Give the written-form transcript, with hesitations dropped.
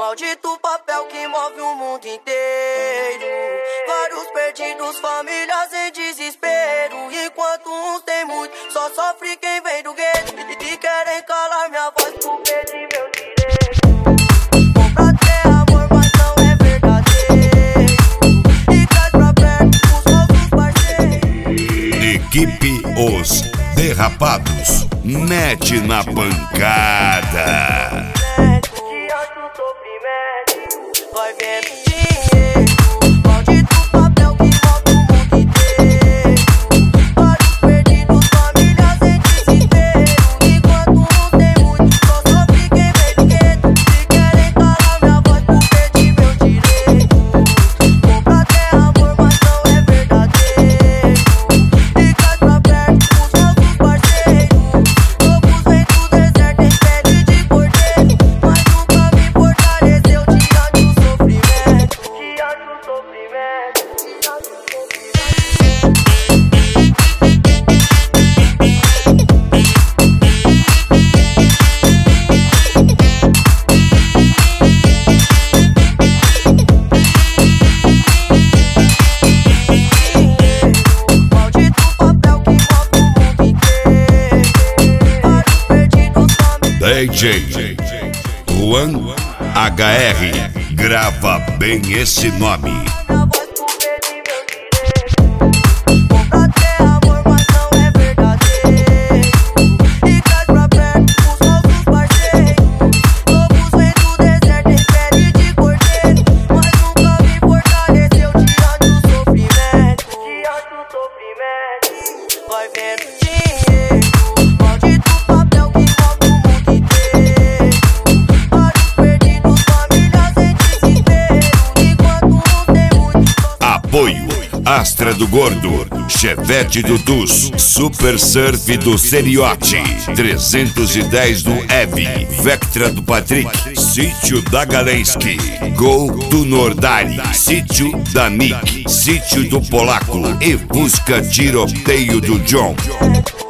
maldito papel que move o mundo inteiro. Vários perdidos, famílias em desespero. Enquanto uns tem muito, só sofre quem vem do gueto. E querem calar minha voz por perder meu direito. Compra até amor, mas não é verdadeiro. E traz pra perto os nossos parceiros. Equipe Os Derrapados mete na pancada. Vai vendo dinheiro, maldito papel que move o mundo inteiro. Vários perdidos, famílias em desespero. Enquanto uns tem muito, só sofre quem vem do gueto. Se querem calar minha voz por perder meu direito. Compra até amor, mas não é verdadeiro. E traz pra perto os nossos parceiros. Lobos vêm do deserto em pele de cordeiro, mas nunca me fortaleceu diante do sofrimento. Maldito papel que move o mundo inteiro. Vários perdidos, famílias. DJ Juan HR, grava bem esse nome. Minha voz por perder meu direito. Compra até amor, mas não é verdadeiro. E traz pra perto os nossos parceiros. Lobos vêm do deserto em pele de cordeiro, mas nunca me fortaleceu diante do sofrimento. Vai vendo dinheiro, maldito papel que move o mundo inteiro. Vários perdidos, famílias em desespero. Enquanto uns tem muito, Apoio Astra do Gordo, Chevette do Dus, Super Surf do Seriote, 310 do Eve, Vectra do Patrick, Sítio da Galensky, Gol do Nordari, Sítio da Nick, Sítio do Polaco e Busca Tiroteio do John.